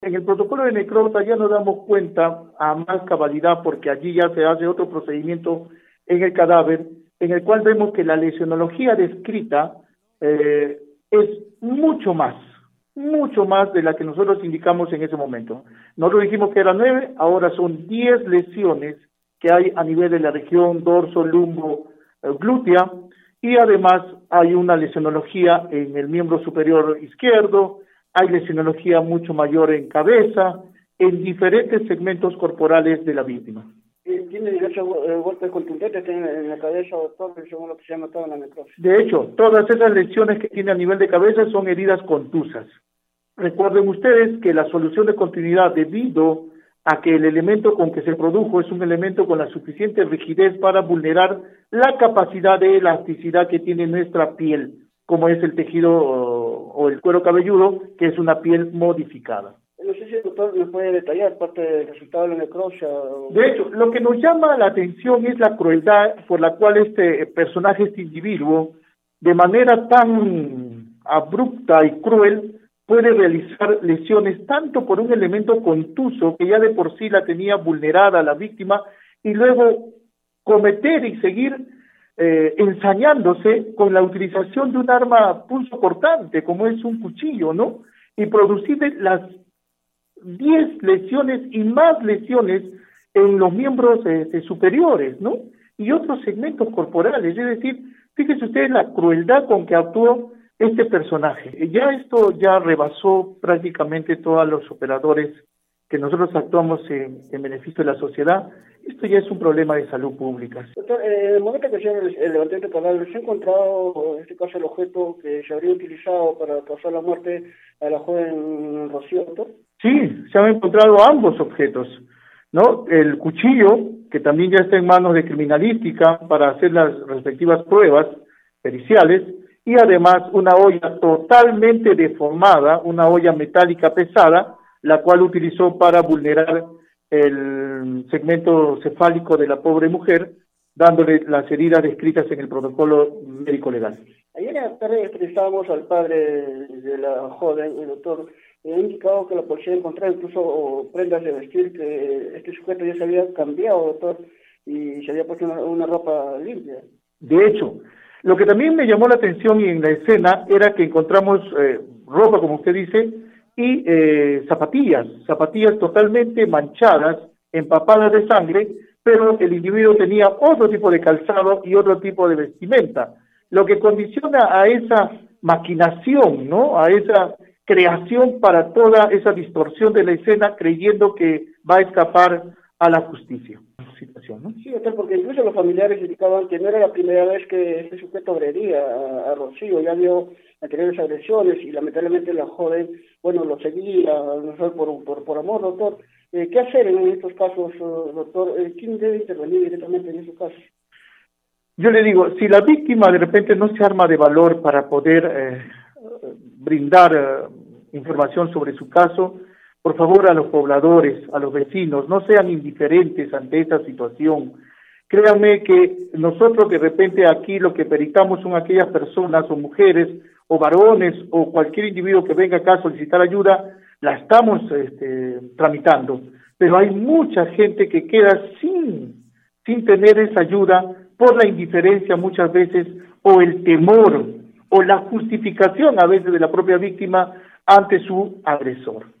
En el protocolo de necropsia ya nos damos cuenta a más cabalidad porque allí ya se hace otro procedimiento en el cadáver en el cual vemos que la lesionología descrita es mucho más de la que nosotros indicamos en ese momento. Nosotros dijimos que eran 9, ahora son 10 lesiones que hay a nivel de la región dorso, lumbo, glútea, y además hay una lesionología en el miembro superior izquierdo, hay lesionología mucho mayor en cabeza, en diferentes segmentos corporales de la víctima. ¿Tiene diversos golpes contundentes en la cabeza, doctor, según lo que se ha notado en la necropsia? De hecho, todas esas lesiones que tiene a nivel de cabeza son heridas contusas. Recuerden ustedes que la solución de continuidad, debido a que el elemento con que se produjo es un elemento con la suficiente rigidez para vulnerar la capacidad de elasticidad que tiene nuestra piel, como es el tejido o el cuero cabelludo, que es una piel modificada. No sé si el doctor nos puede detallar parte del resultado de la necropsia. De hecho, lo que nos llama la atención es la crueldad por la cual este personaje, este individuo, de manera tan abrupta y cruel, puede realizar lesiones tanto por un elemento contuso que ya de por sí la tenía vulnerada la víctima y luego cometer y seguir ensañándose con la utilización de un arma punzocortante como es un cuchillo, ¿no? Y producir las 10 lesiones y más lesiones en los miembros superiores, ¿no? Y otros segmentos corporales, es decir, fíjense ustedes la crueldad con que actuó este personaje. Ya esto ya rebasó prácticamente todos los operadores que nosotros actuamos en beneficio de la sociedad. Esto ya es un problema de salud pública. Doctor, en el momento que se el levantamiento de cadáver, ¿se ha encontrado, en este caso, el objeto que se habría utilizado para causar la muerte a la joven Rocío, doctor? Sí, se han encontrado ambos objetos, ¿no? El cuchillo, que también ya está en manos de criminalística para hacer las respectivas pruebas periciales, y además una olla totalmente deformada, una olla metálica pesada, la cual utilizó para vulnerar el segmento cefálico de la pobre mujer, dándole las heridas descritas en el protocolo médico legal. Ayer en la tarde entrevistábamos al padre de la joven, el doctor, ha indicado que la policía encontró incluso prendas de vestir, que este sujeto ya se había cambiado, doctor, y se había puesto una ropa limpia. De hecho, lo que también me llamó la atención en la escena era que encontramos ropa, como usted dice, y zapatillas totalmente manchadas, empapadas de sangre, pero el individuo tenía otro tipo de calzado y otro tipo de vestimenta, lo que condiciona a esa maquinación, ¿no? A esa creación para toda esa distorsión de la escena, creyendo que va a escapar a la justicia. Situación, ¿no? Sí, doctor, porque incluso los familiares indicaban que no era la primera vez que este sujeto agredía a Rocío, ya vio anteriores agresiones y lamentablemente la joven, bueno, lo seguía, no solo por amor, doctor. ¿Qué hacer en estos casos, doctor? ¿Quién debe intervenir directamente en estos casos? Yo le digo, si la víctima de repente no se arma de valor para poder brindar información sobre su caso, por favor, a los pobladores, a los vecinos, no sean indiferentes ante esta situación. Créanme que nosotros de repente aquí lo que peritamos son aquellas personas o mujeres o varones o cualquier individuo que venga acá a solicitar ayuda, la estamos tramitando. Pero hay mucha gente que queda sin tener esa ayuda por la indiferencia muchas veces o el temor o la justificación a veces de la propia víctima ante su agresor.